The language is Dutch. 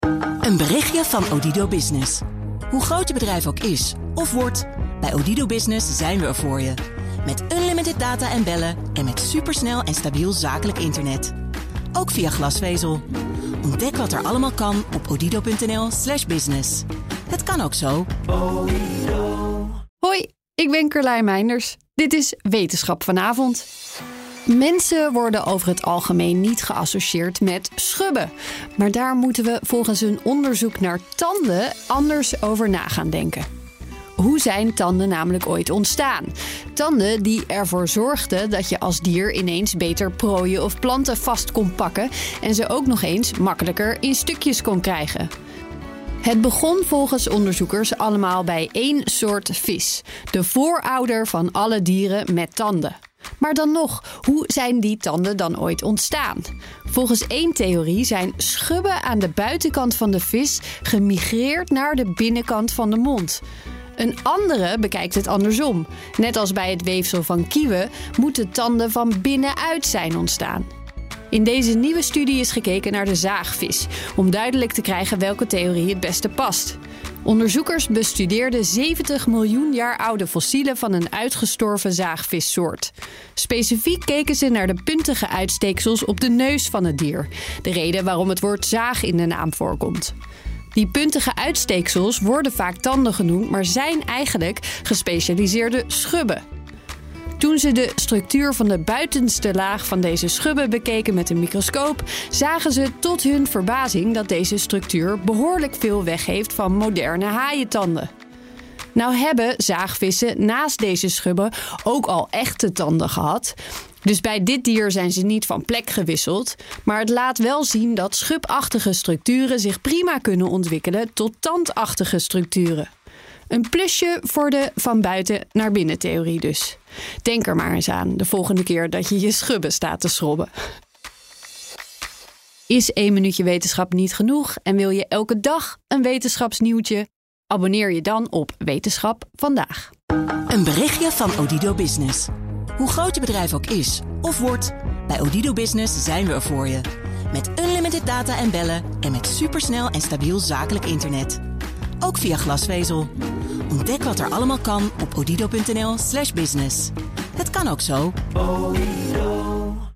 Een berichtje van Odido Business. Hoe groot je bedrijf ook is of wordt, bij Odido Business zijn we er voor je. Met unlimited data en bellen en met supersnel en stabiel zakelijk internet. Ook via glasvezel. Ontdek wat er allemaal kan op odido.nl/business. Het kan ook zo. Hoi, ik ben Carlijn Meinders. Dit is Wetenschap vanavond. Mensen worden over het algemeen niet geassocieerd met schubben. Maar daar moeten we volgens een onderzoek naar tanden anders over na gaan denken. Hoe zijn tanden namelijk ooit ontstaan? Tanden die ervoor zorgden dat je als dier ineens beter prooien of planten vast kon pakken en ze ook nog eens makkelijker in stukjes kon krijgen. Het begon volgens onderzoekers allemaal bij één soort vis, de voorouder van alle dieren met tanden. Maar dan nog, hoe zijn die tanden dan ooit ontstaan? Volgens één theorie zijn schubben aan de buitenkant van de vis gemigreerd naar de binnenkant van de mond. Een andere bekijkt het andersom. Net als bij het weefsel van kieuwen moeten tanden van binnenuit zijn ontstaan. In deze nieuwe studie is gekeken naar de zaagvis, om duidelijk te krijgen welke theorie het beste past. Onderzoekers bestudeerden 70 miljoen jaar oude fossielen van een uitgestorven zaagvissoort. Specifiek keken ze naar de puntige uitsteeksels op de neus van het dier. De reden waarom het woord zaag in de naam voorkomt. Die puntige uitsteeksels worden vaak tanden genoemd, maar zijn eigenlijk gespecialiseerde schubben. Toen ze de structuur van de buitenste laag van deze schubben bekeken met een microscoop, zagen ze tot hun verbazing dat deze structuur behoorlijk veel weggeeft van moderne haaientanden. Nou hebben zaagvissen naast deze schubben ook al echte tanden gehad. Dus bij dit dier zijn ze niet van plek gewisseld, maar het laat wel zien dat schubachtige structuren zich prima kunnen ontwikkelen tot tandachtige structuren. Een plusje voor de van buiten naar binnen theorie dus. Denk er maar eens aan de volgende keer dat je je schubben staat te schrobben. Is 1 minuutje wetenschap niet genoeg en wil je elke dag een wetenschapsnieuwtje? Abonneer je dan op Wetenschap vandaag. Een berichtje van Odido Business. Hoe groot je bedrijf ook is of wordt, bij Odido Business zijn we er voor je. Met unlimited data en bellen en met supersnel en stabiel zakelijk internet. Ook via glasvezel. Ontdek wat er allemaal kan op odido.nl/business. Het kan ook zo.